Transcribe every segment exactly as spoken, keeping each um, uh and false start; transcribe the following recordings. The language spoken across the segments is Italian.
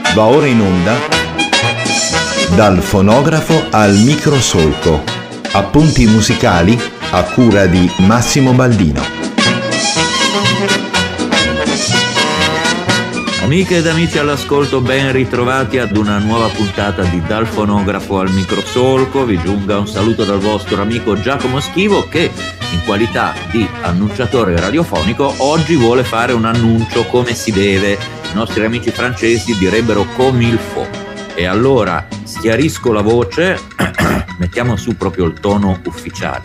Va ora in onda Dal fonografo al microsolco. Appunti musicali a cura di Massimo Baldino. Amiche ed amici all'ascolto, ben ritrovati ad una nuova puntata di Dal fonografo al microsolco. Vi giunga un saluto dal vostro amico Giacomo Schivo che, in qualità di annunciatore radiofonico, oggi vuole fare un annuncio come si deve. I nostri amici francesi direbbero comme il faut. E allora schiarisco la voce, mettiamo su proprio il tono ufficiale.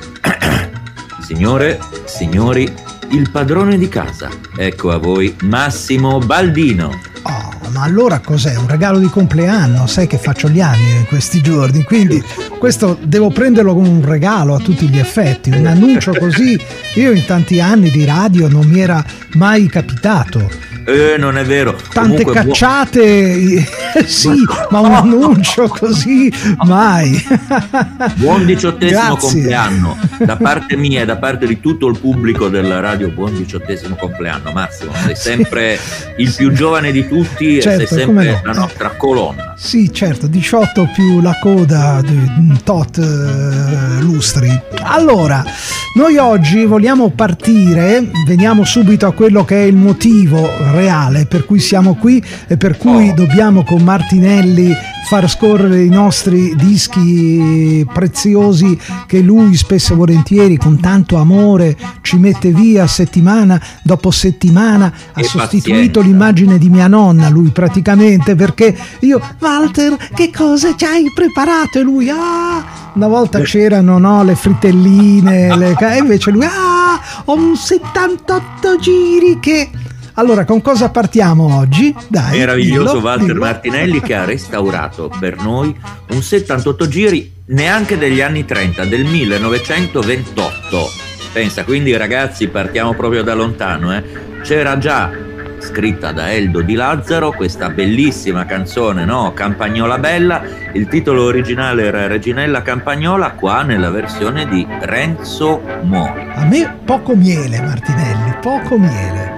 Signore, signori, il padrone di casa, ecco a voi Massimo Baldino. Oh, ma allora cos'è? Un regalo di compleanno? Sai che faccio gli anni in questi giorni, quindi questo devo prenderlo come un regalo a tutti gli effetti. Un annuncio così, io in tanti anni di radio non mi era mai capitato. Eh, non è vero. Tante Comunque, cacciate, buon... sì, ma un annuncio così mai. Buon diciottesimo Grazie. compleanno da parte mia e da parte di tutto il pubblico della radio. Buon diciottesimo compleanno, Massimo. Sei sempre sì. il più giovane di tutti, certo, e sei sempre no. la nostra colonna. Sì, certo, diciotto più la coda di tot uh, lustri. Allora, noi oggi vogliamo partire, veniamo subito a quello che è il motivo reale per cui siamo qui e per cui oh. dobbiamo con Martinelli far scorrere i nostri dischi preziosi che lui spesso e volentieri con tanto amore ci mette via settimana dopo settimana. Ha e sostituito pazienza. L'immagine di mia nonna, lui praticamente, perché io, Walter, che cosa ci hai preparato? E lui, ah, una volta c'erano, no, le fritelline, le... e invece lui, ah, ho un settantotto giri che... Allora, con cosa partiamo oggi? Dai, meraviglioso dillo, Walter dillo. Martinelli che ha restaurato per noi un settantotto giri neanche degli anni trenta, del millenovecentoventotto. Pensa, quindi ragazzi, partiamo proprio da lontano, eh. C'era già scritta da Eldo Di Lazzaro questa bellissima canzone, no? Campagnola bella. Il titolo originale era Reginella Campagnola, qua nella versione di Renzo Mori. A me poco miele, Martinelli, poco miele.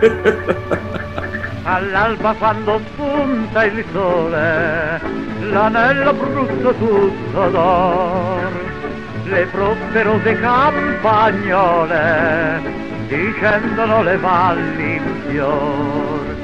All'alba quando spunta il sole, l'anello brutto tutto d'or, le prosperose campagnole discendono le valli in fior.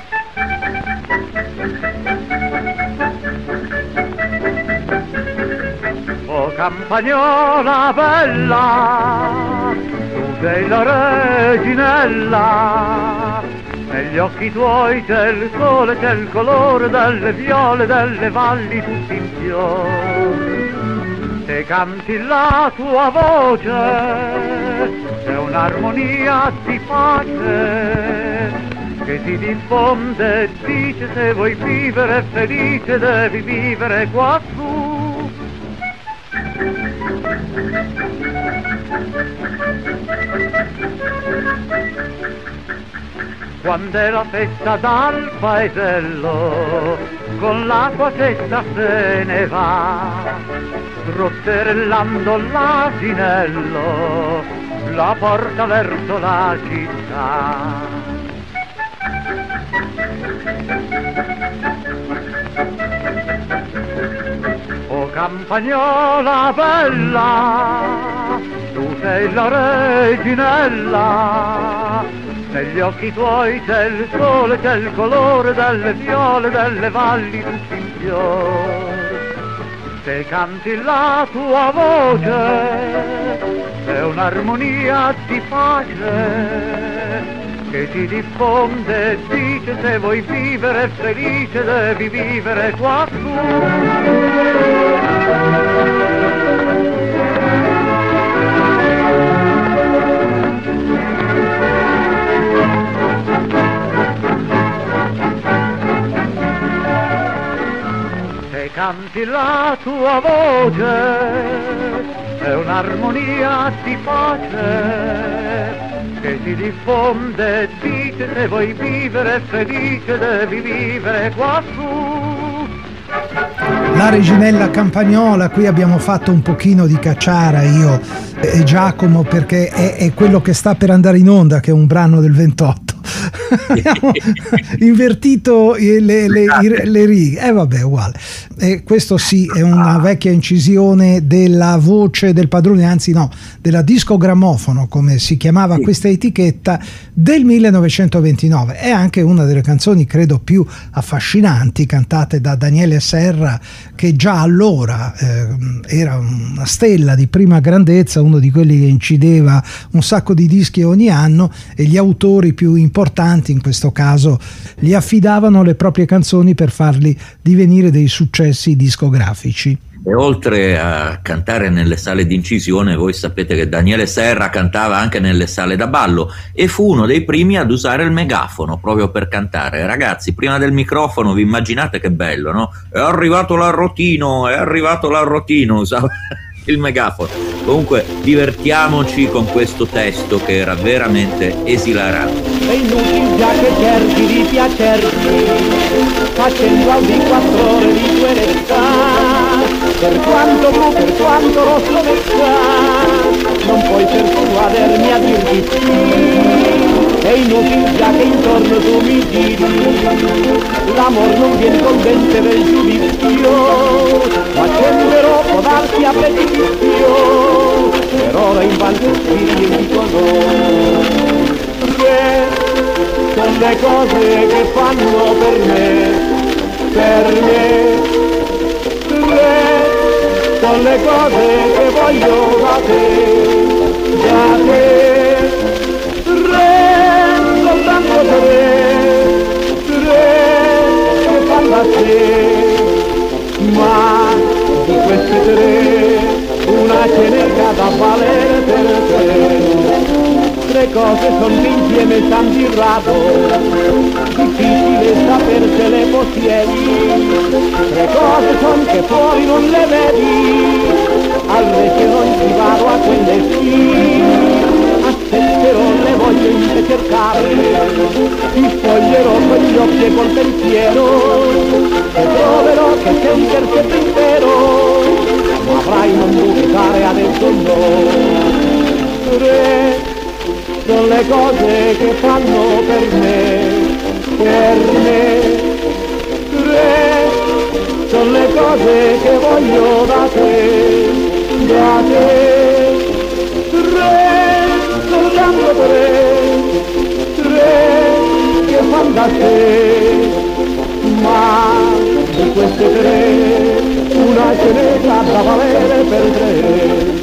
Oh campagnola bella, tu sei la reginella, negli occhi tuoi c'è il sole, c'è il colore delle viole, delle valli tutti in fior. Se canti la tua voce, c'è un'armonia di pace che si diffonde e dice se vuoi vivere felice devi vivere quassù. Quando è la festa dal paesello, con la tua testa se ne va, rotterellando l'asinello, la porta verso la città. Oh campagnola bella, tu sei la reginella, negli occhi tuoi c'è il sole, c'è il colore delle viole, delle valli tutti in fior. Se canti la tua voce, c'è un'armonia di pace che si diffonde e dice se vuoi vivere felice devi vivere quassù. Se canti la tua voce, è un'armonia di pace che si diffonde e dice se vuoi vivere felice devi vivere quassù. La Reginella Campagnola, qui abbiamo fatto un pochino di cacciara io e Giacomo perché è, è quello che sta per andare in onda, che è un brano del ventotto. abbiamo invertito le, le, le, le righe. E eh, vabbè, uguale. E questo sì è una vecchia incisione della voce del padrone, anzi no, della discogrammofono, come si chiamava questa etichetta, del millenovecentoventinove. È anche una delle canzoni credo più affascinanti cantate da Daniele Serra, che già allora eh, era una stella di prima grandezza, uno di quelli che incideva un sacco di dischi ogni anno, e gli autori più importanti in questo caso gli affidavano le proprie canzoni per farli divenire dei successi discografici. E oltre a cantare nelle sale di incisione, voi sapete che Daniele Serra cantava anche nelle sale da ballo e fu uno dei primi ad usare il megafono proprio per cantare. Ragazzi, prima del microfono, vi immaginate che bello, no? È arrivato l'arrotino, è arrivato l'arrotino, usava il megafono. Comunque divertiamoci con questo testo che era veramente esilarante. È inutile già che cerchi di piacerti, facendo al di quattro ore di tua età. Per quanto blu, per quanto rosso messa, non puoi persuadermi a dirti sì. È inutile già che intorno tu mi giri, l'amor non viene con dente del giudizio, ma scenderò, può darsi appetizio, per ora in balzo spiriti di tuo amore. Sono le cose che fanno per me, per me. Sono le cose che voglio da te, da te, tre, soltanto tre, tre che fanno da te, ma di queste tre una ce n'è da valere per te. Tre cose sono insieme san di rado, difficile sapersele possiedi. Tre cose son che fuori non le vedi, alle non ci vado a quelle sì. Aspetterò, le voglio in te cercare, ti spoglierò con gli occhi e col pensiero, e troverò che sei un terzetto intero, ma avrai non dubitare adesso no. Tre sono le cose che fanno per me, per me. Tre sono le cose che voglio da te, da te. Tre, soltanto tre, tre che fanno da te, ma di queste tre una ce n'è da valere per tre.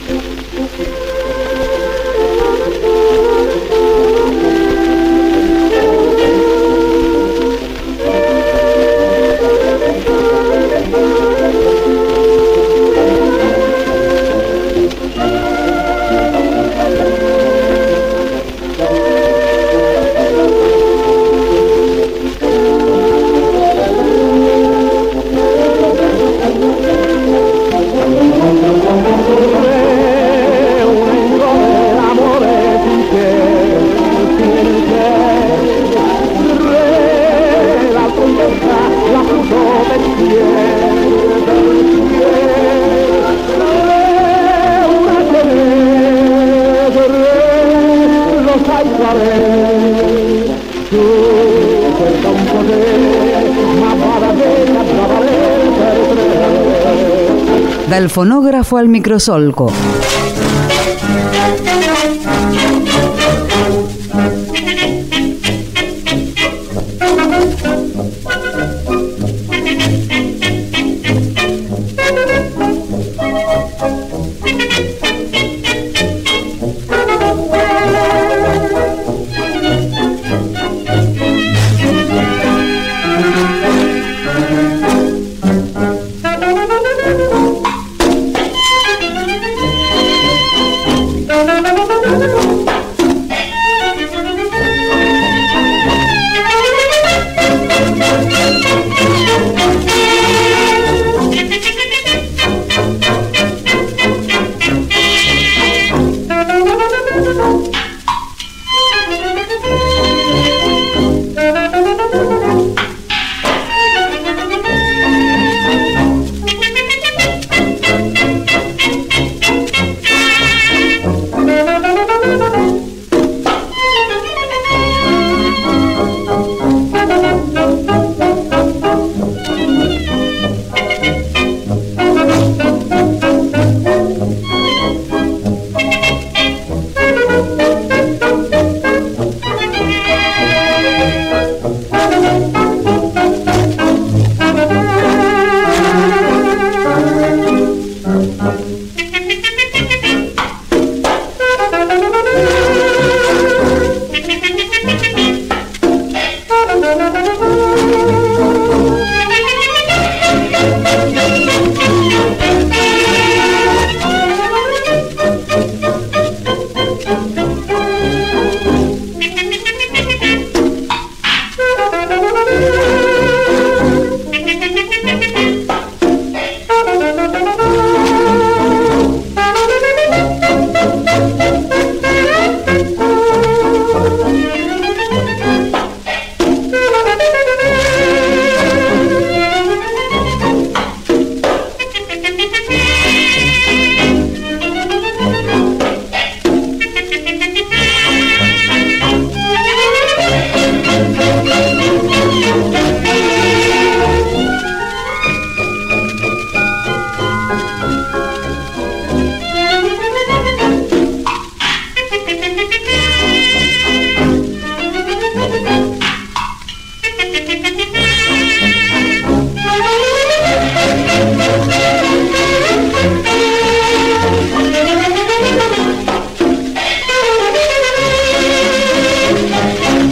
Dal fonografo al microsolco.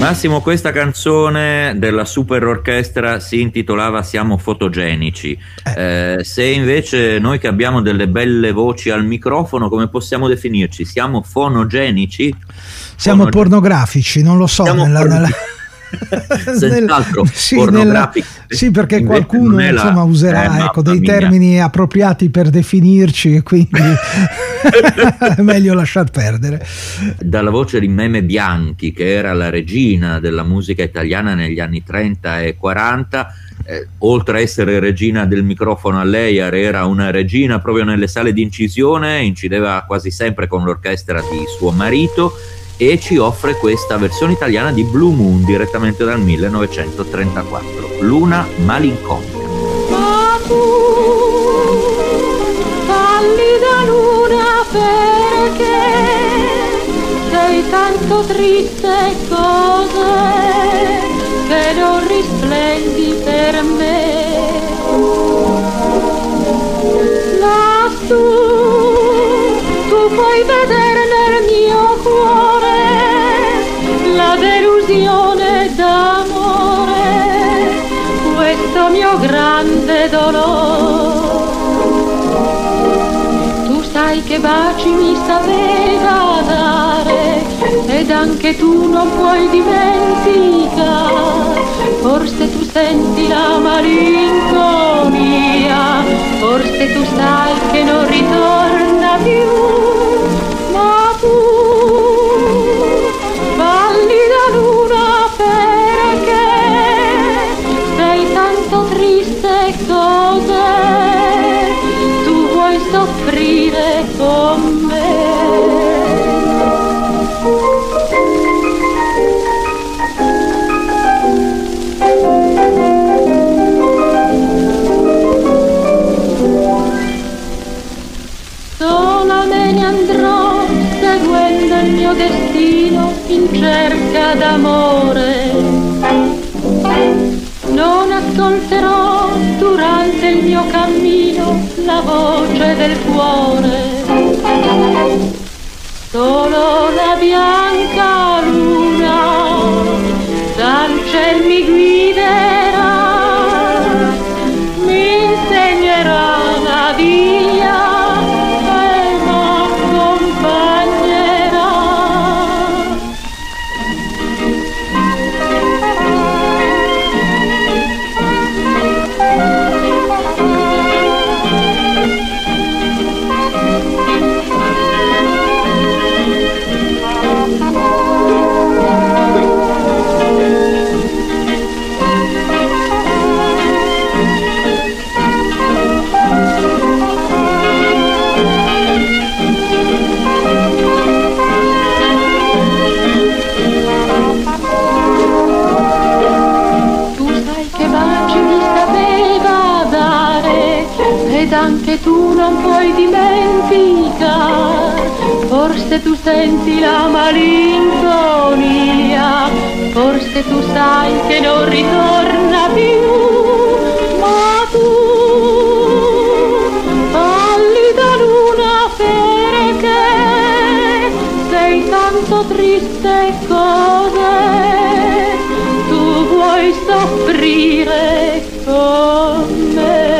Massimo, questa canzone della super orchestra si intitolava Siamo fotogenici. Eh, se invece noi che abbiamo delle belle voci al microfono, come possiamo definirci? Siamo fonogenici? Siamo Fonoge- pornografici, non lo so. Siamo Nella, porno- nella... Senz'altro sì, pornografici. nella... sì, perché Invece qualcuno non è la- insomma userà eh, ecco, mamma dei mia. termini appropriati per definirci, e quindi è meglio lasciar perdere. Dalla voce di Meme Bianchi, che era la regina della musica italiana negli anni trenta e quaranta, eh, oltre a essere regina del microfono a layer, era una regina proprio nelle sale di incisione, incideva quasi sempre con l'orchestra di suo marito, e ci offre questa versione italiana di Blue Moon direttamente dal millenovecentotrentaquattro, Luna malinconica. Ma tu, pallida luna, perché sei tanto triste, cos'è che non risplendi per me? Lassù tu puoi vedere nel mio cuore la delusione d'amore, questo mio grande dolore. Tu sai che baci mi sapeva dare, ed anche tu non puoi dimenticare. Forse tu senti la malinconia, forse tu sai che non ritorna più. Ma tu, pallida luna, perché sei tanto triste, cos'è? Tu vuoi soffrire con me? Sola me ne andrò seguendo il mio destino in cerca d'amore. Non ascolterò durante il mio cammino la voce del cuore. Solo la bianca luna dal ciel mi guiderà, mi insegnerà la via e m'accompagnerà. Ed anche tu non puoi dimenticare, forse tu senti la malinconia, forse tu sai che non ritorna più. Ma tu, pallida luna, perché sei tanto triste, cos'è? Tu vuoi soffrire con me?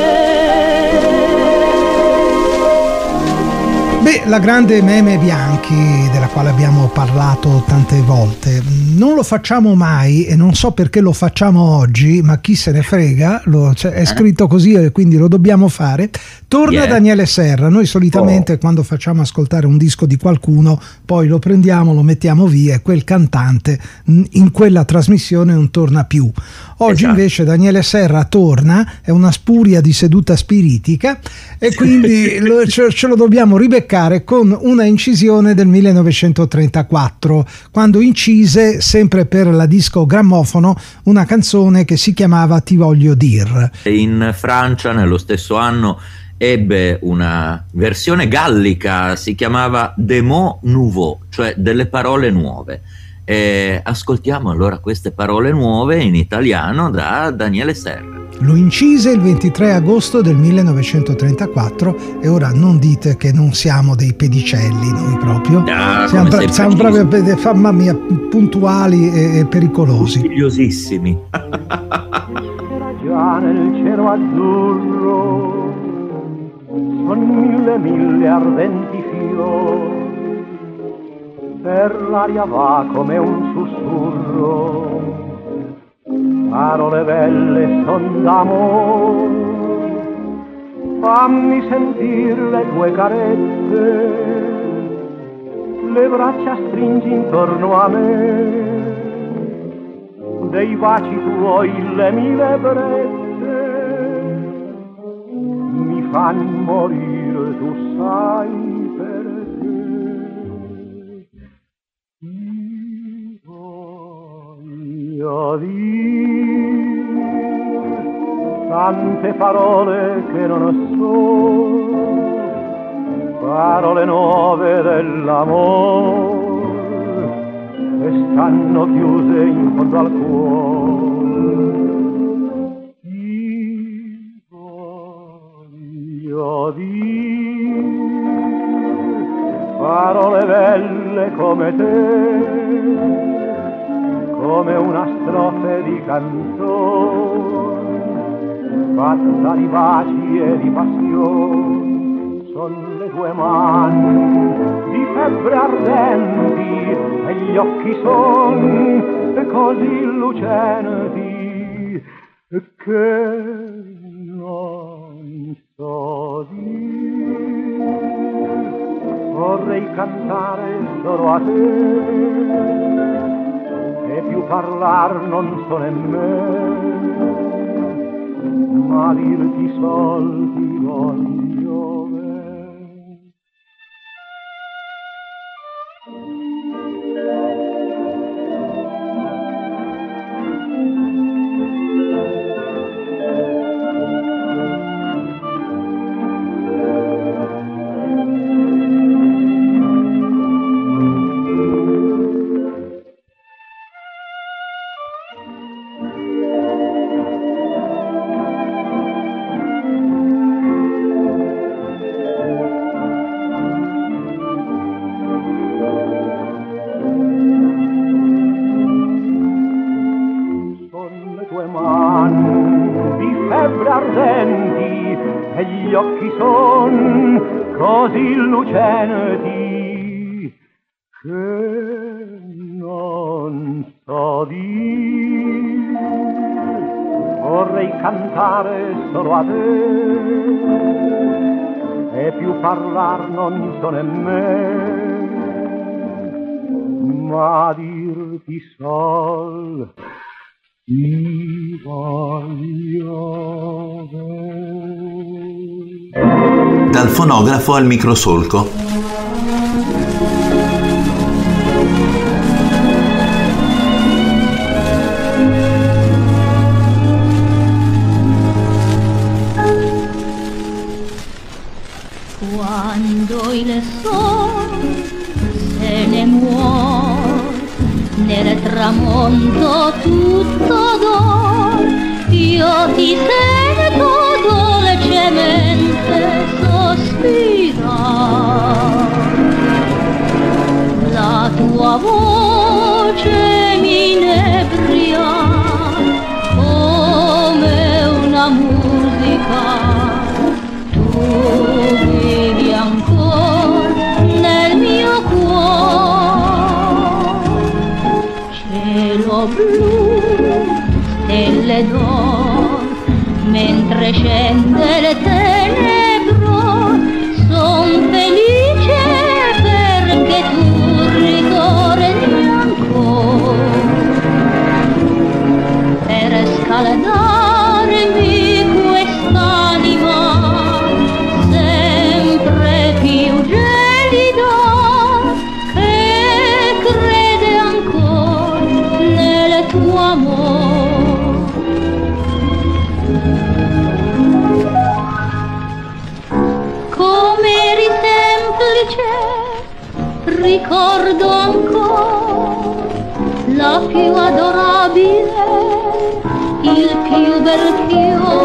Beh, la grande Meme Bianchi, della quale abbiamo parlato tante volte, non lo facciamo mai e non so perché lo facciamo oggi, ma chi se ne frega, lo, cioè, è scritto così e quindi lo dobbiamo fare. Torna Yeah. Daniele Serra. Noi solitamente Oh. quando facciamo ascoltare un disco di qualcuno, poi lo prendiamo, lo mettiamo via e quel cantante mh, in quella trasmissione non torna più. Oggi Esatto. invece Daniele Serra torna, è una spuria di seduta spiritica e quindi lo- ce, ce lo dobbiamo ribeccare con una incisione del millenovecentotrentaquattro, quando incise, sempre per la disco grammofono, una canzone che si chiamava Ti voglio dir. In Francia nello stesso anno ebbe una versione gallica, si chiamava Des mots nouveaux, cioè delle parole nuove. E ascoltiamo allora queste parole nuove in italiano da Daniele Serra. Lo incise il ventitré agosto del millenovecentotrentaquattro e ora non dite che non siamo dei pedicelli noi proprio. Ah, siamo, come pra- siamo proprio, mamma mia, puntuali e, e pericolosi. Figliosissimi. Era già nel cielo azzurro, con mille mille ardenti fiori, per l'aria va come un sussurro, parole belle son d'amor, fammi sentir le tue carezze, le braccia stringi intorno a me, dei baci tuoi le mille brezze, mi fanno morire, tu sai perché. Voglio dire tante parole che non so, parole nuove dell'amore che stanno chiuse in fondo al cuore. Ti voglio dire parole belle come te, come una strofe di canzone, fatta di baci e di passione. Son le tue mani di febbre ardenti e gli occhi son così lucenti che non so dire. Vorrei cantare solo a te e più parlar non so nemmeno, ma dirti sol ti voglio bene. E gli occhi son così lucenti che non so dire. Vorrei cantare solo a te e più parlar non so nemmeno, ma dirti sol ti voglio bene. Dal fonografo al microsolco. Quando il sole se ne muore nel tramonto tutto d'oro, io ti sento dolcemente sospirare. La tua voce mi inebria come una musica. Tu vivi ancora nel mio cuore. Cielo blu, stelle d'oro, mentre scende il tenebro, son felice perché tu ricordi ancora. Per scaldarmi quest'anima sempre più gelida, che crede ancora nel tuo amore. Come eri semplice, ricordo ancora la più adorabile, il più bel fiore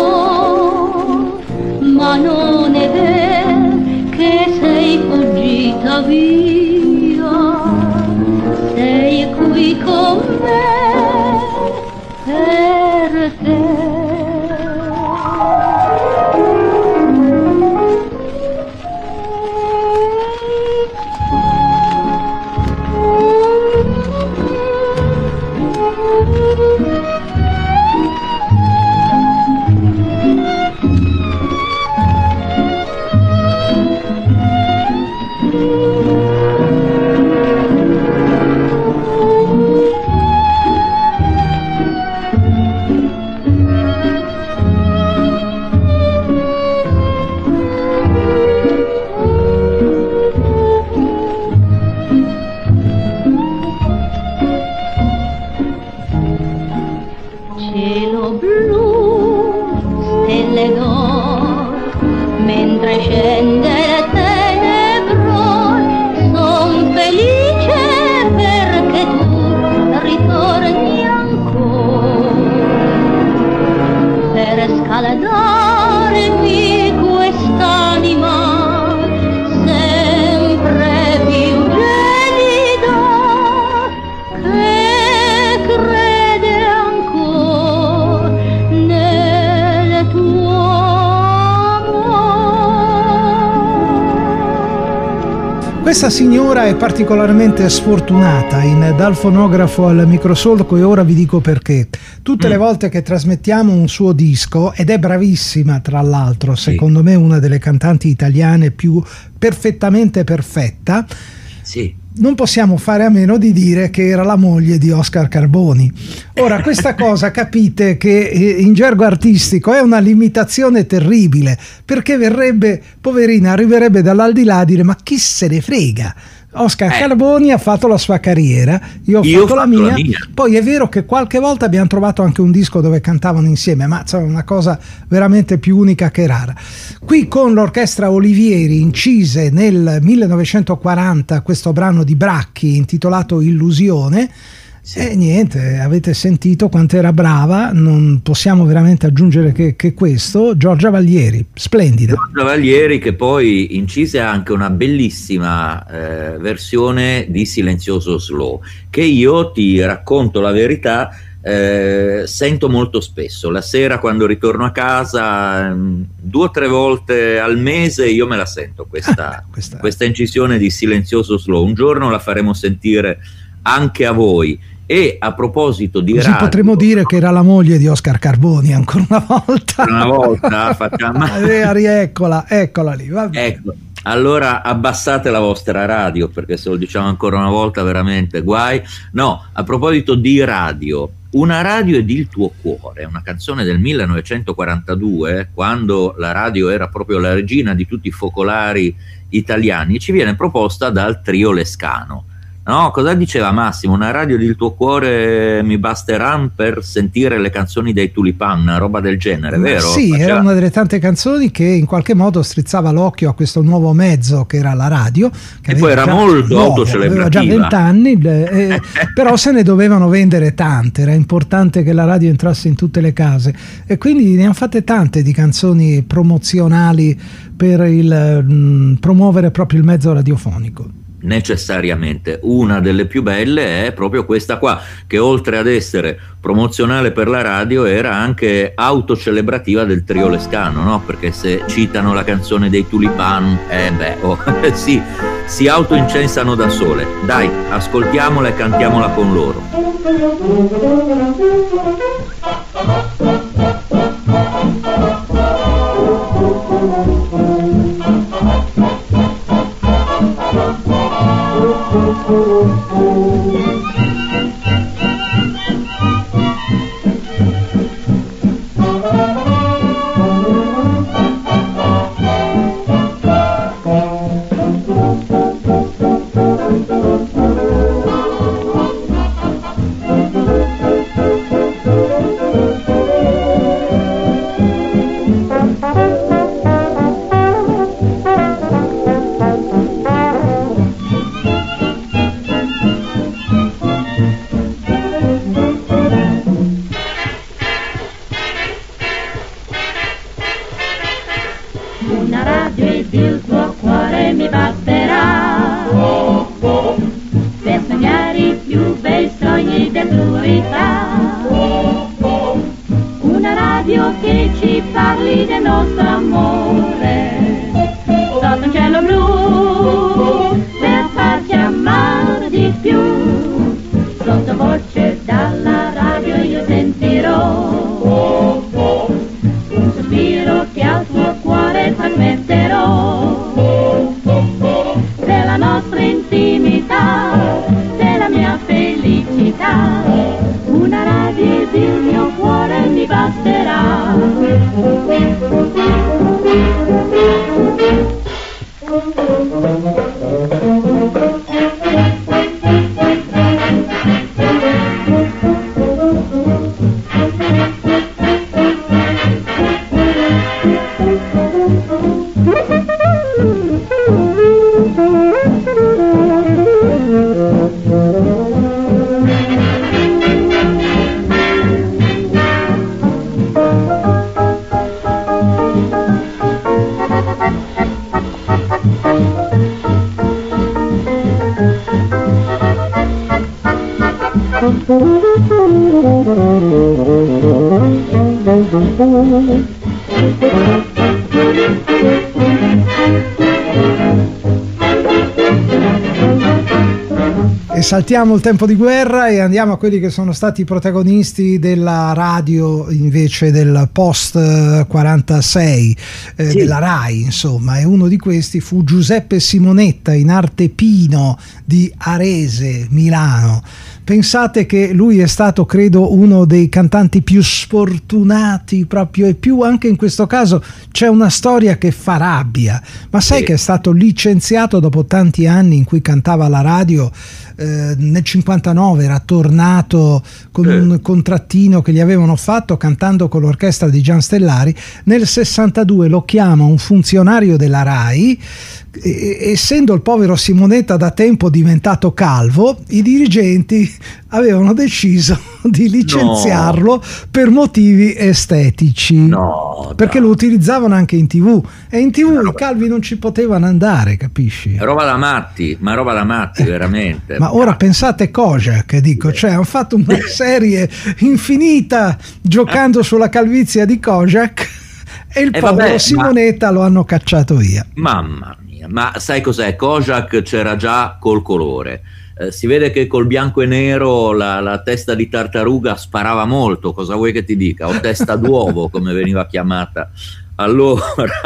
cielo blu, stelle d'oro, mentre scende le tenebrone, son felice perché tu ritorni ancora per scaladarmi quest'anima sempre più gelida che crede ancora nel tuo amore. Questa signora è particolarmente sfortunata in Dal fonografo al microsolco, e ora vi dico perché. Tutte mm. le volte che trasmettiamo un suo disco, ed è bravissima tra l'altro, sì. secondo me una delle cantanti italiane più perfettamente perfetta, sì. non possiamo fare a meno di dire che era la moglie di Oscar Carboni. Ora, questa cosa capite che in gergo artistico è una limitazione terribile, perché verrebbe, poverina, arriverebbe dall'aldilà a dire ma chi se ne frega, Oscar eh. Carboni ha fatto la sua carriera, io ho, io fatto, ho la, fatto mia. la mia. Poi è vero che qualche volta abbiamo trovato anche un disco dove cantavano insieme, ma è una cosa veramente più unica che rara. Qui con l'orchestra Olivieri incise nel millenovecentoquaranta questo brano di Bracchi intitolato Illusione. Sì. E niente, avete sentito quanto era brava, non possiamo veramente aggiungere che, che questo. Giorgia Vallieri, splendida. Giorgia Vallieri, che poi incise anche una bellissima eh, versione di Silenzioso Slow, che io ti racconto la verità, eh, sento molto spesso. La sera quando ritorno a casa, due o tre volte al mese io me la sento questa, ah, questa... questa incisione di Silenzioso Slow. Un giorno la faremo sentire anche a voi. E a proposito di Così radio, potremmo dire che era la moglie di Oscar Carboni ancora una volta. Una volta facciamo. eh, rieccola, eccola lì. Va bene. Ecco, allora abbassate la vostra radio, perché se lo diciamo ancora una volta veramente guai. No, a proposito di radio, Una radio ed il tuo cuore, una canzone del millenovecentoquarantadue, quando la radio era proprio la regina di tutti i focolari italiani, ci viene proposta dal trio Lescano. No, cosa diceva Massimo? Una radio del tuo cuore mi basterà per sentire le canzoni dei Tulipan, una roba del genere, vero? Sì, Faceva... era una delle tante canzoni che in qualche modo strizzava l'occhio a questo nuovo mezzo che era la radio, che e poi era molto autocelebrativa, aveva già vent'anni, eh, però se ne dovevano vendere tante, era importante che la radio entrasse in tutte le case, e quindi ne hanno fatte tante di canzoni promozionali per il mh, promuovere proprio il mezzo radiofonico. Necessariamente. Una delle più belle è proprio questa qua, che oltre ad essere promozionale per la radio era anche autocelebrativa del trio Lescano, no? Perché se citano la canzone dei Tulipan, eh beh, oh, sì, si autoincensano da sole. Dai, ascoltiamola e cantiamola con loro. E saltiamo il tempo di guerra e andiamo a quelli che sono stati i protagonisti della radio invece del post quarantasei, eh, sì. della Rai, insomma, e uno di questi fu Giuseppe Simonetta in arte Pino di Arese, Milano. Pensate che lui è stato, credo, uno dei cantanti più sfortunati proprio, e più anche in questo caso c'è una storia che fa rabbia. Ma sai sì. che è stato licenziato dopo tanti anni in cui cantava alla radio? Eh, nel cinquantanove era tornato con eh. un contrattino che gli avevano fatto cantando con l'orchestra di Gian Stellari. Nel sessantadue lo chiama un funzionario della Rai. E, essendo il povero Simonetta da tempo diventato calvo, i dirigenti avevano deciso di licenziarlo no. per motivi estetici, no, perché no. lo utilizzavano anche in tv e in tv roba... i calvi non ci potevano andare, capisci? È roba da matti, ma roba da matti, veramente. Ma ora pensate Kojak, dico, cioè hanno fatto una serie infinita giocando sulla calvizie di Kojak e il eh povero vabbè, Simonetta ma... lo hanno cacciato via. Mamma mia, ma sai cos'è? Kojak c'era già col colore. Eh, si vede che col bianco e nero la, la testa di tartaruga sparava molto, cosa vuoi che ti dica? O testa d'uovo come veniva chiamata allora.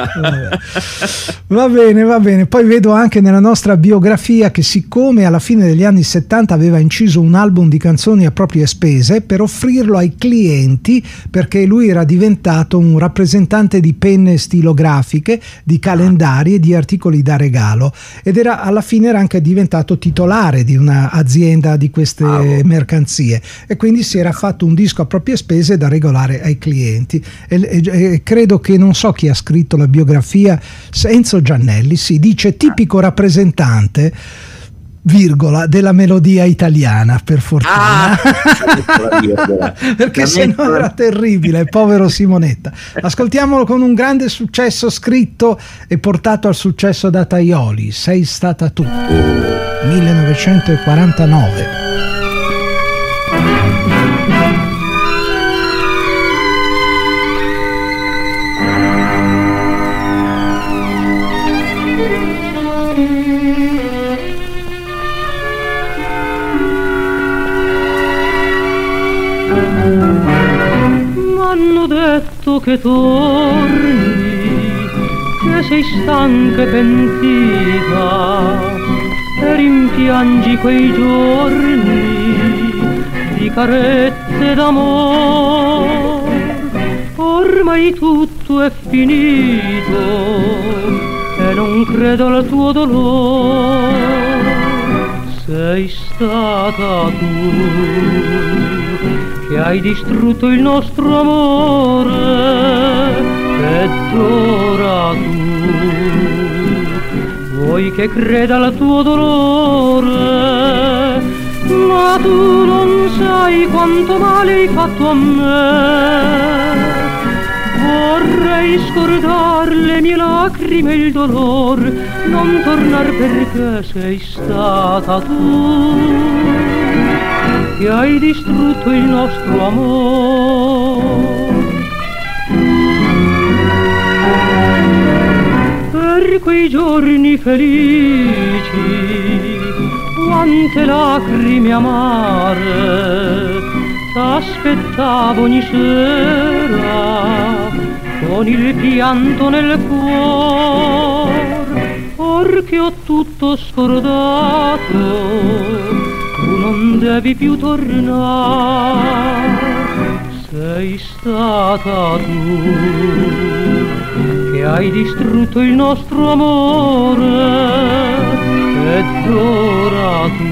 Va bene, va bene. Poi vedo anche nella nostra biografia che siccome alla fine degli anni settanta aveva inciso un album di canzoni a proprie spese per offrirlo ai clienti, perché lui era diventato un rappresentante di penne stilografiche, di calendari e di articoli da regalo, ed era alla fine era anche diventato titolare di un'azienda di queste ah, mercanzie, e quindi si era fatto un disco a proprie spese da regolare ai clienti. E, e, e credo che, non so chi ha scritto la biografia, Enzo Giannelli, si dice tipico rappresentante virgola della melodia italiana, per fortuna. Ah, perché se no era terribile, povero Simonetta. Ascoltiamolo con un grande successo scritto e portato al successo da Tajoli, Sei stata tu, millenovecentoquarantanove. M'hanno detto che torni, che sei stanca e pentita, e rimpiangi quei giorni di carezze d'amore. Ormai tutto è finito e non credo al tuo dolore. Sei stata tu che hai distrutto il nostro amore, ed ora tu vuoi che creda al tuo dolore, ma tu non sai quanto male hai fatto a me. Vorrei scordar le mie lacrime e il dolor, non tornar perché sei stata tu che hai distrutto il nostro amore. Per quei giorni felici, quante lacrime amare, t'aspettavo ogni sera con il pianto nel cuore. Or che ho tutto scordato, tu non devi più tornare. Sei stata tu che hai distrutto il nostro amore, ed ora tu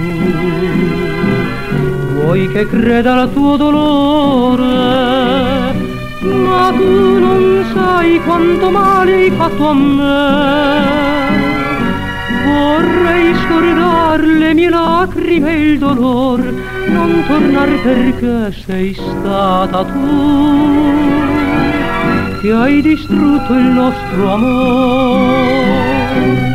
vuoi che creda al tuo dolore, ma tu non sai quanto male hai fatto a me. Vorrei scordar le mie lacrime e il dolor, non tornar perché sei stata tu che hai distrutto il nostro amore.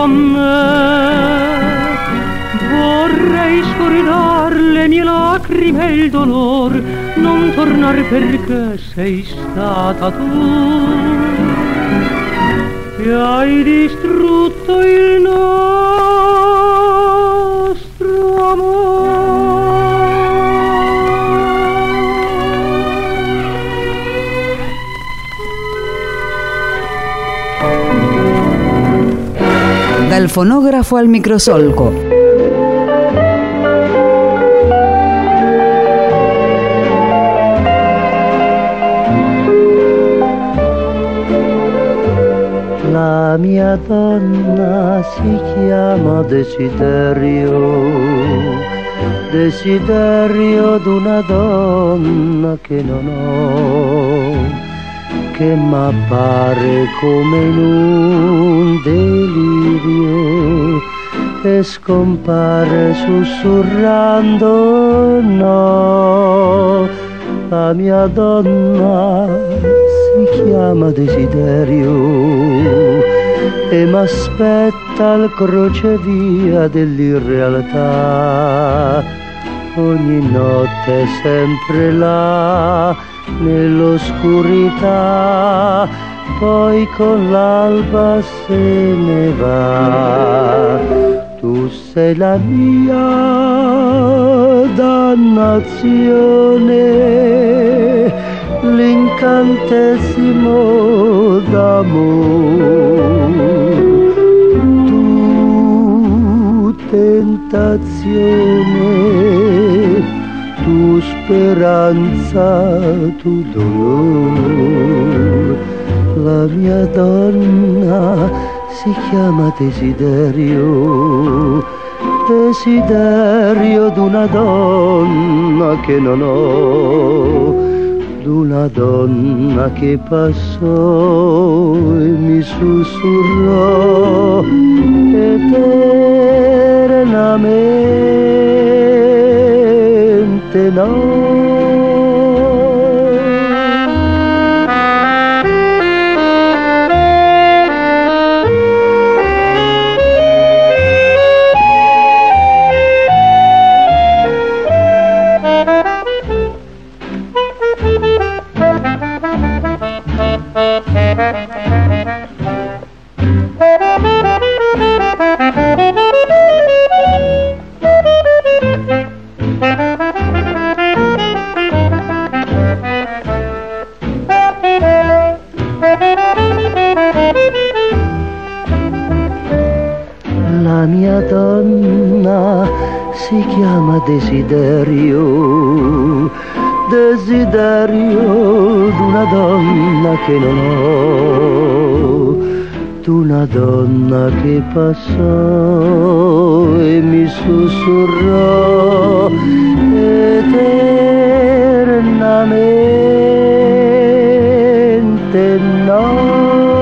a me. Vorrei scordar le mie lacrime e il dolor, non tornare perché sei stata tu che hai distrutto il nostro amore. Dal fonografo al microsolco. La mia donna si chiama Desiderio, desiderio d'una donna che non ho, che m'appare come in un delirio e scompare sussurrando no. La mia donna si chiama Desiderio e m'aspetta al crocevia dell'irrealtà, ogni notte sempre là nell'oscurità, poi con l'alba se ne va. Tu sei la mia dannazione, l'incantesimo d'amore, tu tentazione, tu speranza, tu dolore. La mia donna si chiama Desiderio, desiderio d'una donna che non ho, d'una donna che passò e mi sussurrò eternamente no. La mia donna si chiama Desiderio, desiderio d'una donna che non ho, d'una donna che passò e mi sussurrò eternamente no.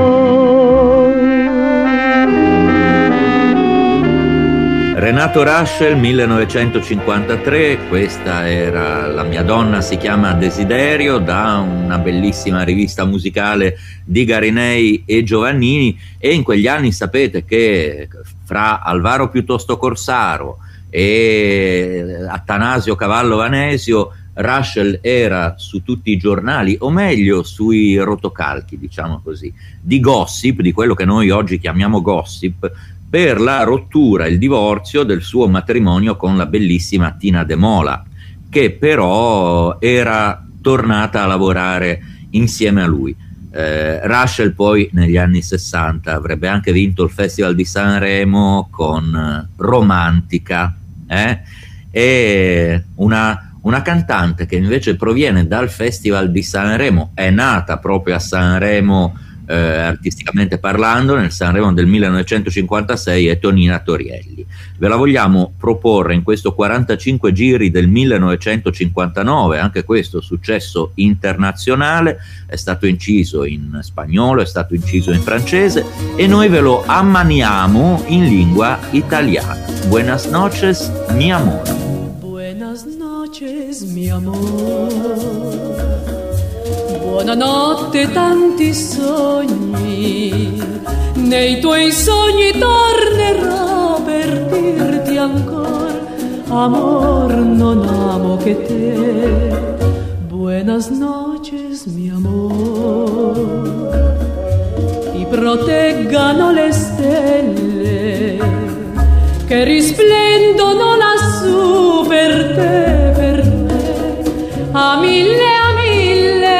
Renato Rascel, millenovecentocinquantatré, questa era La mia donna si chiama Desiderio, da una bellissima rivista musicale di Garinei e Giovannini. E in quegli anni sapete che fra Alvaro piuttosto Corsaro e Attanasio Cavallo Vanesio, Rascel era su tutti i giornali, o meglio sui rotocalchi, diciamo così, di gossip, di quello che noi oggi chiamiamo gossip, per la rottura, il divorzio del suo matrimonio con la bellissima Tina De Mola, che però era tornata a lavorare insieme a lui. Eh, Rascel poi negli anni sessanta avrebbe anche vinto il Festival di Sanremo con Romantica, eh? E una, una cantante che invece proviene dal Festival di Sanremo, è nata proprio a Sanremo, Eh, artisticamente parlando, nel Sanremo del millenovecentocinquantasei, è Tonina Torielli. Ve la vogliamo proporre in questo quarantacinque giri del millenovecentocinquantanove, anche questo successo internazionale, è stato inciso in spagnolo, è stato inciso in francese e noi ve lo ammaniamo in lingua italiana. Buenas noches, mi amor. Buenas noches, mi amor. Buonanotte, tanti sogni nei tuoi sogni tornerò per dirti ancora: amor, non amo che te. Buenas noches, mi amor. Ti proteggano le stelle che risplendono lassù per te, per me, a mille, a mille.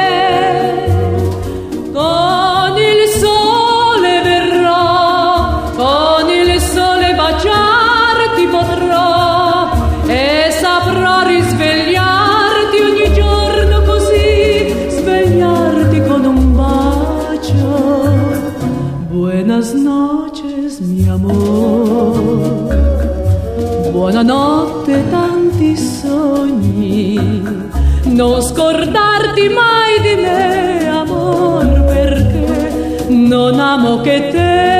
Con il sole verrò, con il sole baciarti potrò e saprò risvegliarti ogni giorno così, svegliarti con un bacio. Buenas noches, mi amor. Buonanotte, tanti sogni. Non scordarti mai di me, amor, perché non amo che te.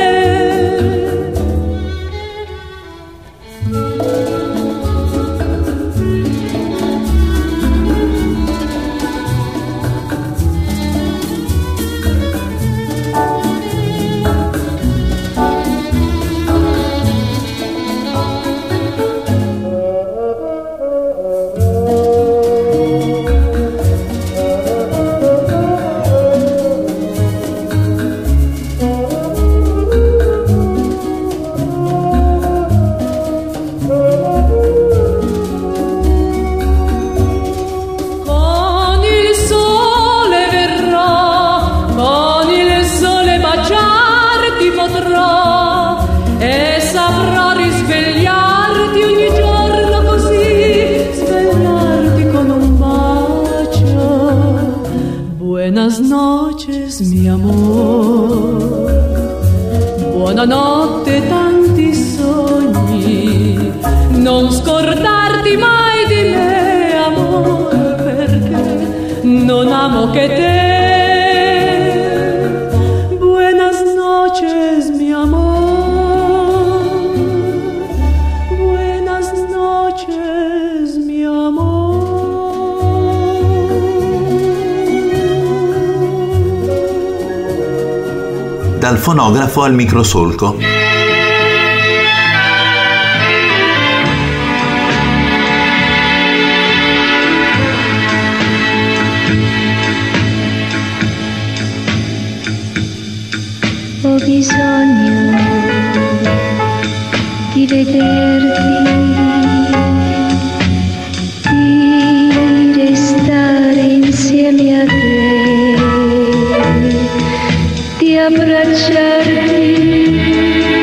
Buenas noches, mi amor. Buonanotte, tanti sogni. Non scordarti mai di me, amor, perché non amo che te. Buenas noches, mi amor. Buenas noches, mi amor. Dal fonografo al microsolco. Ho bisogno di vederti, di restare insieme a te, di abbracciarti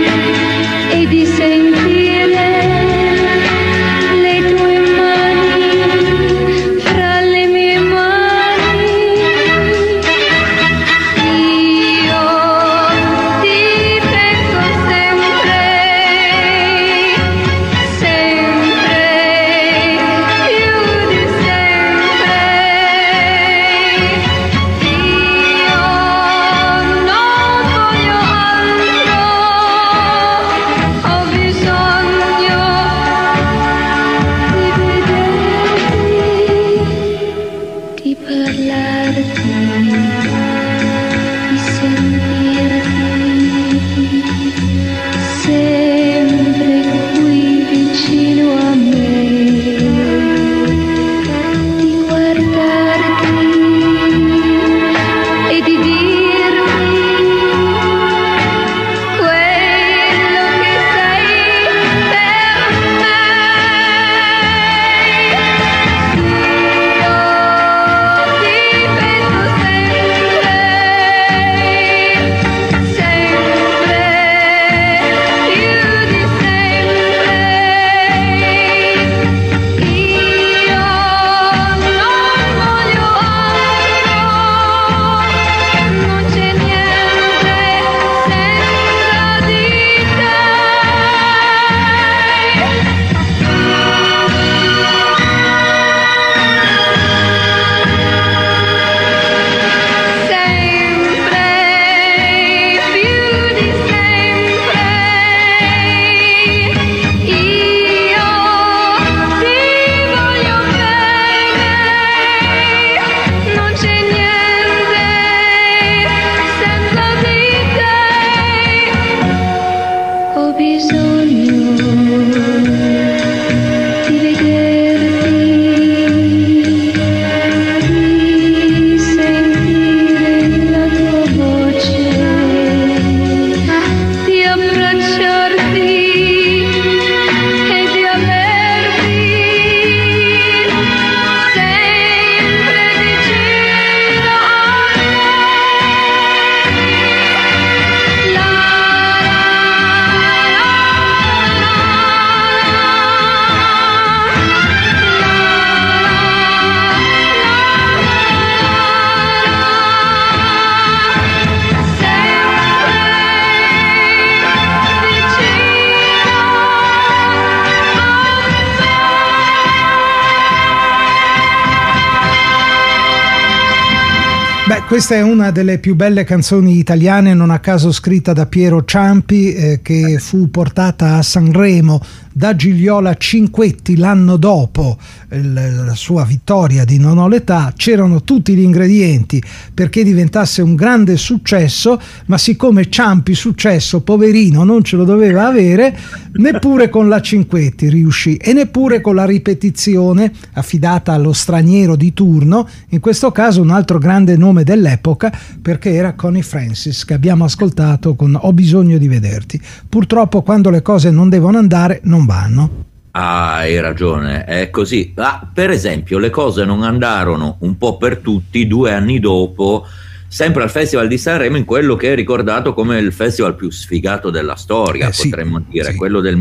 Questa è una delle più belle canzoni italiane, non a caso scritta da Piero Ciampi, eh, che fu portata a Sanremo da Gigliola Cinquetti l'anno dopo il, la sua vittoria di Non ho l'età. C'erano tutti gli ingredienti perché diventasse un grande successo, ma siccome Ciampi successo, poverino, non ce lo doveva avere, neppure con la Cinquetti riuscì, e neppure con la ripetizione affidata allo straniero di turno, in questo caso un altro grande nome dell'epoca, perché era Connie Francis, che abbiamo ascoltato con Ho bisogno di vederti. Purtroppo quando le cose non devono andare non vanno. Ah, hai ragione, è così. Ah, per esempio, le cose non andarono un po' per tutti due anni dopo, sempre al Festival di Sanremo, in quello che è ricordato come il festival più sfigato della storia, eh, potremmo sì, dire, sì. Quello del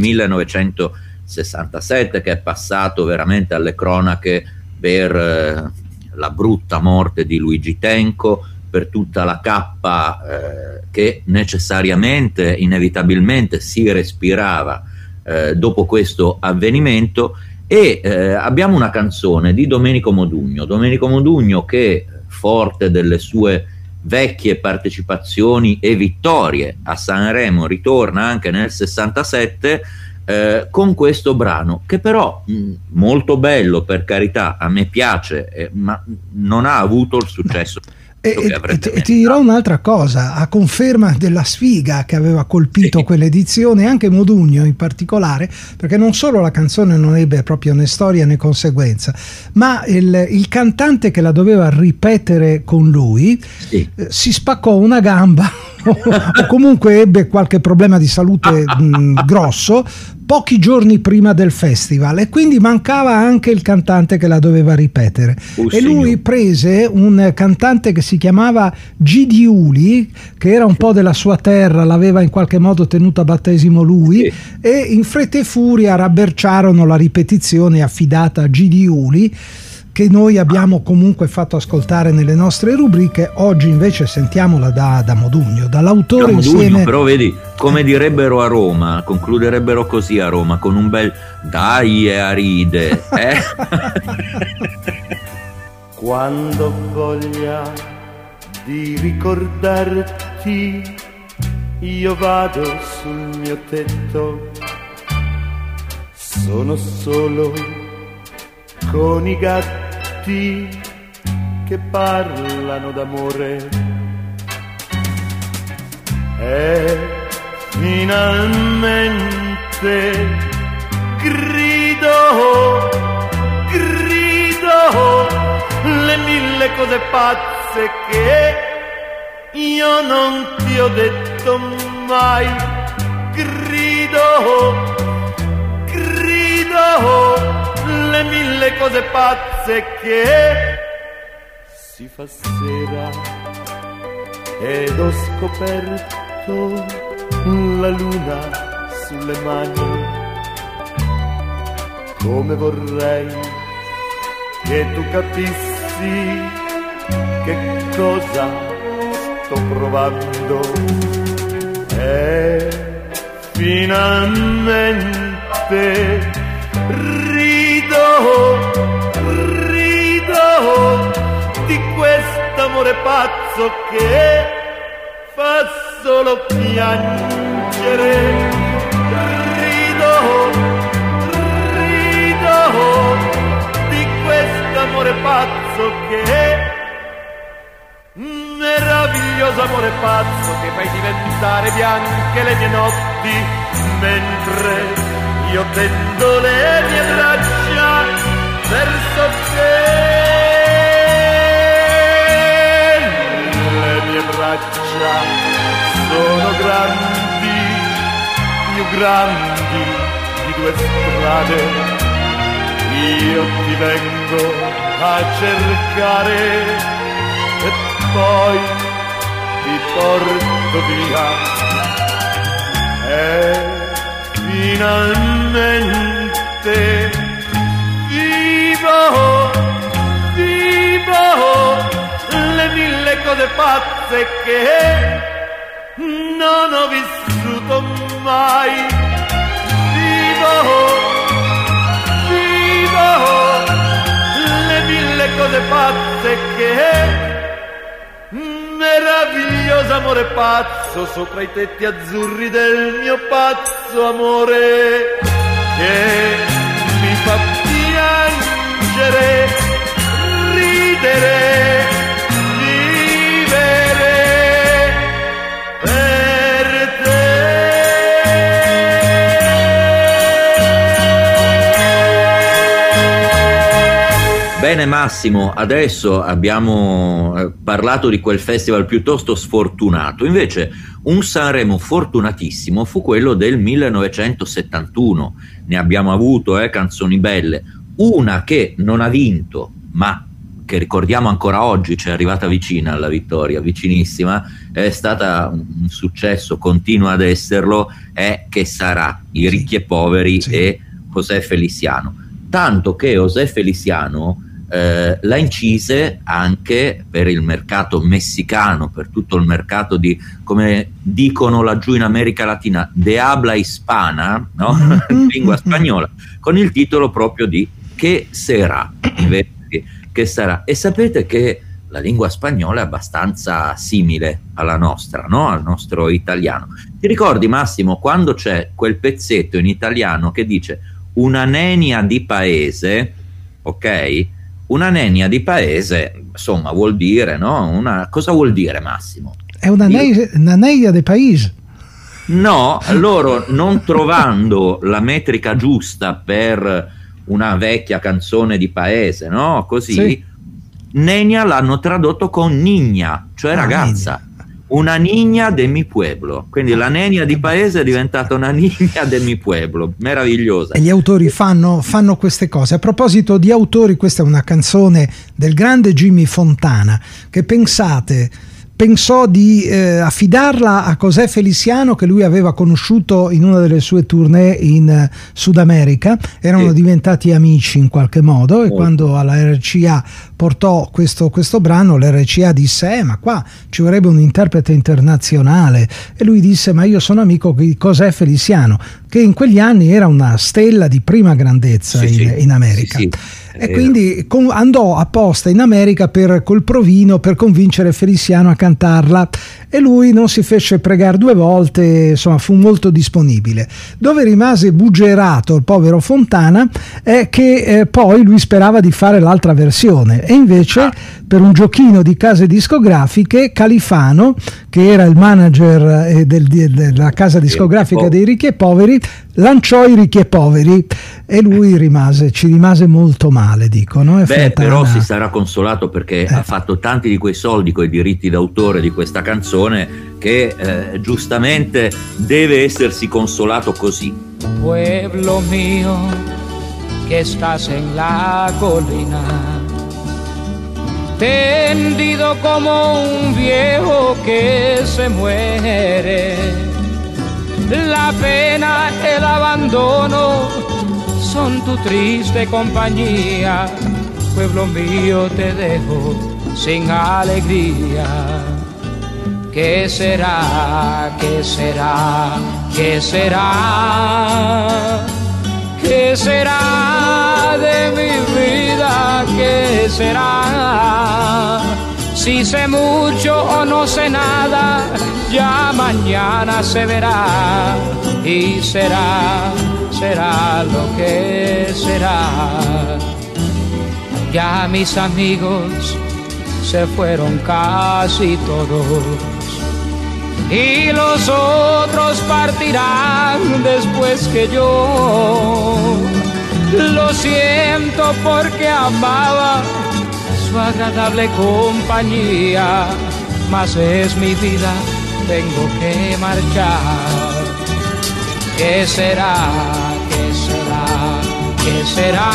millenovecentosessantasette, che è passato veramente alle cronache per eh, la brutta morte di Luigi Tenco, per tutta la cappa eh, che necessariamente, inevitabilmente si respirava eh, dopo questo avvenimento. E eh, abbiamo una canzone di Domenico Modugno, Domenico Modugno che, forte delle sue vecchie partecipazioni e vittorie a Sanremo, ritorna anche nel sessantasette eh, con questo brano, che però mh, molto bello, per carità, a me piace, eh, ma non ha avuto il successo. E, e, e ti dirò un'altra cosa, a conferma della sfiga che aveva colpito sì. quell'edizione, anche Modugno in particolare, perché non solo la canzone non ebbe proprio né storia né conseguenza, ma il, il cantante che la doveva ripetere con lui sì. eh, si spaccò una gamba o, o comunque ebbe qualche problema di salute mh, grosso pochi giorni prima del festival, e quindi mancava anche il cantante che la doveva ripetere. Uh, e lui signor. prese un cantante che si chiamava Gidi Uli, che era un po' della sua terra, l'aveva in qualche modo tenuto a battesimo lui, sì. e in fretta e furia rabberciarono la ripetizione affidata a Gidi Uli, che noi abbiamo comunque fatto ascoltare nelle nostre rubriche. Oggi invece sentiamola da, da Modugno, dall'autore da Modugno, insieme. Però vedi, come direbbero a Roma, concluderebbero così a Roma, con un bel dai e aride, eh? Quando ho voglia di ricordarti, io vado sul mio tetto, sono solo con i gatti che parlano d'amore, e finalmente grido, grido le mille cose pazze che io non ti ho detto mai, grido, grido le mille cose pazze che si fa sera, ed ho scoperto la luna sulle mani, come vorrei che tu capissi che cosa sto provando, e finalmente rido, rido di quest'amore pazzo che fa solo piangere, rido, rido di quest'amore pazzo che meraviglioso amore pazzo che fai diventare bianche le mie notti, mentre io tendo le mie braccia verso te, le mie braccia sono grandi, più grandi di due strade, io ti vengo a cercare e poi ti porto via. E finalmente vivo, vivo le mille cose pazze che non ho vissuto mai, vivo, vivo le mille cose pazze che meraviglioso amore pazzo sopra i tetti azzurri del mio pazzo amore, che mi fa piangere, ridere, vivere per te. Bene Massimo, adesso abbiamo parlato di quel festival piuttosto sfortunato, invece un Sanremo fortunatissimo fu quello del millenovecentosettantuno, ne abbiamo avuto eh, canzoni belle, una che non ha vinto ma che ricordiamo ancora oggi, ci è arrivata vicina alla vittoria, vicinissima, è stata un successo, continua ad esserlo, è Che sarà, i ricchi e poveri sì. e José Feliciano, tanto che José Feliciano Eh, la incise anche per il mercato messicano, per tutto il mercato di, come dicono laggiù in America Latina, de habla hispana, no? Lingua spagnola, con il titolo proprio di Che sarà, che sarà. E sapete che la lingua spagnola è abbastanza simile alla nostra, no? Al nostro italiano. Ti ricordi Massimo quando c'è quel pezzetto in italiano che dice una nenia di paese, ok? Una nenia di paese, insomma, vuol dire, no? Una, cosa vuol dire, Massimo? È una, ne- una nenia di paese. No, loro non trovando la metrica giusta per una vecchia canzone di paese, no? Così, sì. Nenia l'hanno tradotto con nigna, cioè ah, ragazza. Nigna. Una niña de mi pueblo, quindi la nenia di paese è diventata una niña de mi pueblo, meravigliosa. E gli autori fanno, fanno queste cose. A proposito di autori, questa è una canzone del grande Jimmy Fontana, che pensate pensò di eh, affidarla a José Feliciano, che lui aveva conosciuto in una delle sue tournée in uh, Sud America, erano sì. diventati amici in qualche modo, e oh. quando alla R C A portò questo, questo brano, l'R C A disse eh, ma qua ci vorrebbe un interprete internazionale, e lui disse ma io sono amico di José Feliciano, che in quegli anni era una stella di prima grandezza sì, in, sì. in America. Sì, sì. E quindi con, andò apposta in America per col provino per convincere Feliciano a cantarla, e lui non si fece pregare due volte, insomma fu molto disponibile. Dove rimase buggerato il povero Fontana è che eh, poi lui sperava di fare l'altra versione, e invece ah. per un giochino di case discografiche Califano, che era il manager eh, del, de, della casa discografica dei Ricchi e Poveri, lanciò i Ricchi e Poveri, e lui rimase ci rimase molto male, dicono. Beh, Fontana... però si sarà consolato, perché eh. ha fatto tanti di quei soldi con i diritti d'autore di questa canzone, che eh, giustamente deve essersi consolato così. Pueblo mio, que estás en la colina, tendido como un viejo que se muere, la pena, el abandono son tu triste compañía. Pueblo mío, te dejo sin alegría. ¿Qué será? ¿Qué será? ¿Qué será? ¿Qué será de mi vida? ¿Qué será? Si sé mucho o no sé nada, ya mañana se verá, y será, será lo que será. Ya mis amigos se fueron casi todos, y los otros partirán después que yo. Lo siento porque amaba su agradable compañía, mas es mi vida, tengo que marchar. ¿Qué será? ¿Qué será? ¿Qué será?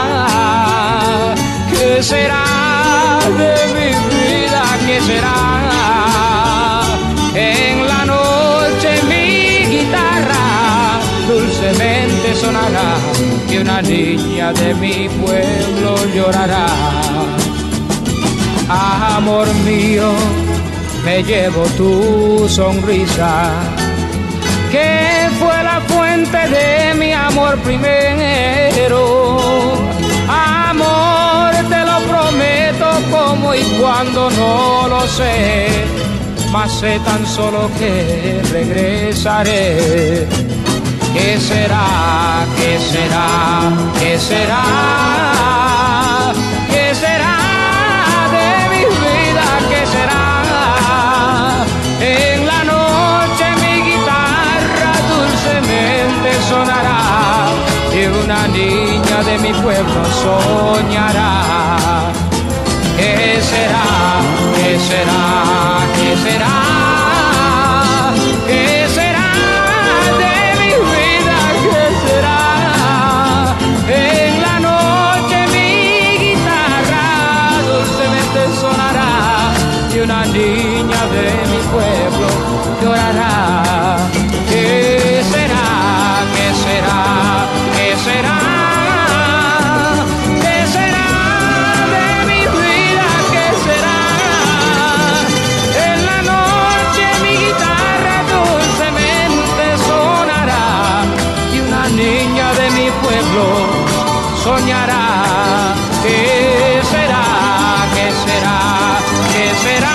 ¿Qué será de mi vida? ¿Qué será? En la noche mi guitarra dulcemente sonará, y una niña de mi pueblo llorará. Amor mío, me llevo tu sonrisa, que fue la fuente de mi amor primero. Amor, te lo prometo, como y cuando no lo sé, mas sé tan solo que regresaré. ¿Qué será? ¿Qué será? ¿Qué será? ¿Qué será de mi vida? ¿Qué será? En la noche mi guitarra dulcemente sonará y una niña de mi pueblo soñará. ¿Qué será? ¿Qué será? ¿Qué será? ¿Qué será de mi vida? ¿Qué será? En la noche mi guitarra dulcemente sonará y una niña de mi pueblo llorará. ¿Qué será? ¿Qué será? ¿Qué será? ¿Qué será de mi vida? ¿Qué será? En la noche mi guitarra dulcemente sonará y una niña de mi pueblo soñará. ¿Qué será? ¿Qué será? ¿Qué será?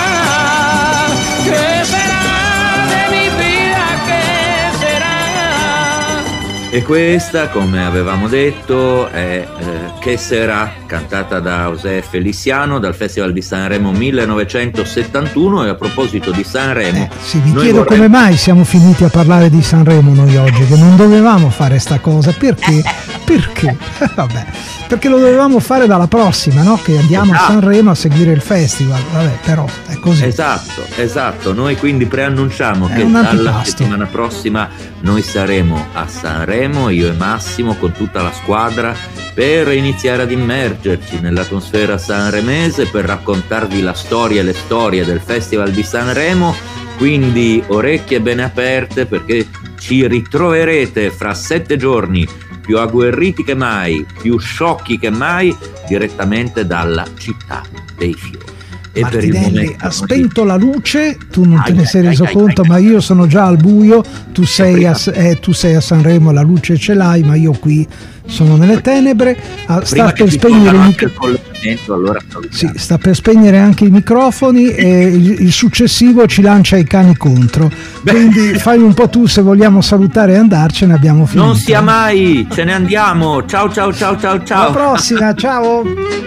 ¿Qué será de mi vida? ¿Qué será? E questa, come avevamo detto, è eh, Che Sera, cantata da José Feliciano dal Festival di Sanremo millenovecentosettantuno. E a proposito di Sanremo, Eh, sì, mi noi chiedo vorremmo- come mai siamo finiti a parlare di Sanremo noi oggi, che non dovevamo fare sta cosa. Perché? Perché? Vabbè, perché lo dovevamo fare dalla prossima, no? Che andiamo a Esatto. Sanremo a seguire il festival. Vabbè, però è così. Esatto, esatto. Noi quindi preannunciamo È che un dalla antipasto. settimana prossima noi saremo a Sanremo, io e Massimo con tutta la squadra, per iniziare ad immergerci nell'atmosfera sanremese, per raccontarvi la storia e le storie del Festival di Sanremo. Quindi orecchie bene aperte, perché ci ritroverete fra sette giorni più agguerriti che mai, più sciocchi che mai, direttamente dalla città dei fiori. E per il Martinelli momento ha noi- spento la luce, tu non te Ai, ne sei ai, reso ai, conto, ai, ma io sono già al buio, tu sei, a, prima. eh, tu sei a Sanremo, la luce ce l'hai, ma io qui sono nelle tenebre. Ah, prima sta che per ci spegnere tolgano i anche microfoni. il collegamento, allora salutiamo. Sì, sta per spegnere anche i microfoni e il, il successivo ci lancia i cani contro. Quindi fai un po' tu, se vogliamo salutare e andarcene, abbiamo finito. Non sia mai, ce ne andiamo. Ciao ciao ciao ciao ciao. Alla prossima, ciao!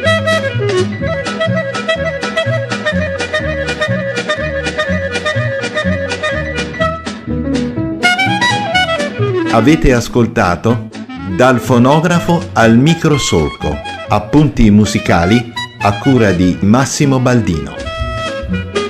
Avete ascoltato Dal fonografo al microsolco, appunti musicali a cura di Massimo Baldino.